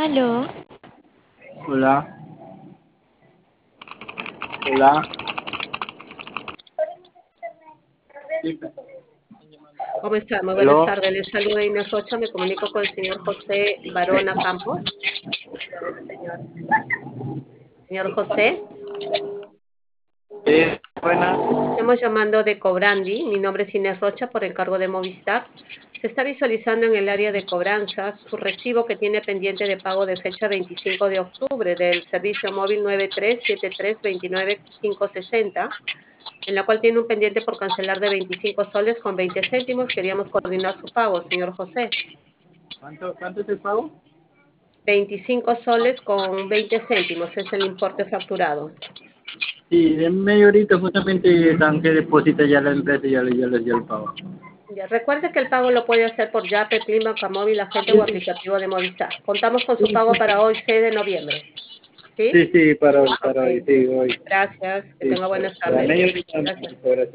Aló, Hola, hola. Sí, ¿Cómo está? Muy buenas aló. tardes. Les saluda Inés Rocha. Me comunico con el señor José Barona Campos. Señor José, Sí, buenas. estamos llamando de Cobrandi. Mi nombre es Inés Rocha por encargo de Movistar. Se está visualizando en el área de cobranzas su recibo que tiene pendiente de pago de fecha 25 de octubre del servicio móvil 9373295560, en la cual tiene un pendiente por cancelar de 25 soles con 20 céntimos. Queríamos coordinar su pago, señor José. ¿Cuánto es el pago? 25 soles con 20 céntimos es el importe facturado. Sí, de media horita justamente dan que deposita ya la empresa y ya les dio el pago. Ya, recuerde que el pago lo puede hacer por Yape, Clima, Móvil, agente o aplicativo de Movistar. Contamos con su pago para hoy, 6 de noviembre. ¿Sí? Sí, sí, para Ok. hoy, sí, hoy. Gracias. Que Sí, tenga buenas para tardes. media horita, Gracias. muchas gracias.